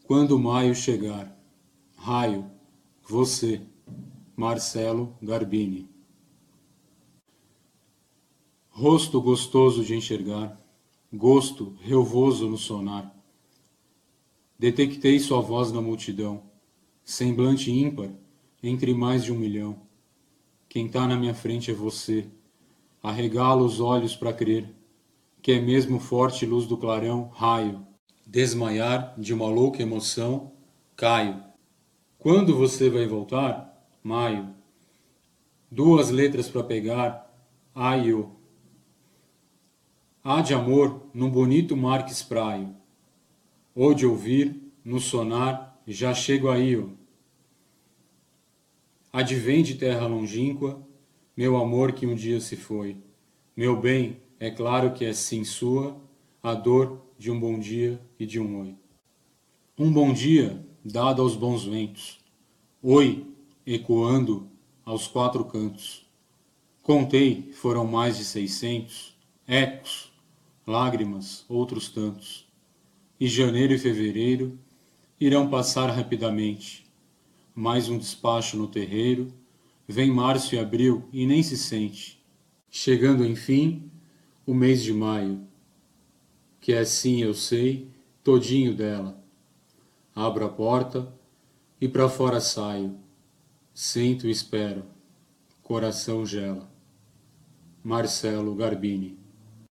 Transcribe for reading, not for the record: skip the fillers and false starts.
Quando maio chegar, raio, você, Marcelo Garbini. Rosto gostoso de enxergar, gosto relvoso no sonar. Detectei sua voz na multidão, semblante ímpar entre mais de 1 milhão. Quem tá na minha frente é você, arregala os olhos para crer, que é mesmo forte luz do clarão, raio. Desmaiar de uma louca emoção, caio. Quando você vai voltar? Maio. 2 letras para pegar, aio. Há de amor num bonito mar que espraio, ou de ouvir no sonar, já chego aí, ó. Advém de terra longínqua, meu amor que um dia se foi. Meu bem, é claro que é sim sua, a dor de um bom dia e de um oi. Um bom dia dado aos bons ventos, oi, ecoando aos 4 cantos. Contei, foram mais de 600, ecos, lágrimas, outros tantos. E janeiro e fevereiro irão passar rapidamente. Mais um despacho no terreiro, vem março e abril e nem se sente. Chegando enfim, o mês de maio, que é sim, eu sei, todinho dela. Abro a porta e pra fora saio. Sento e espero. Coração gela. Marcelo Garbini.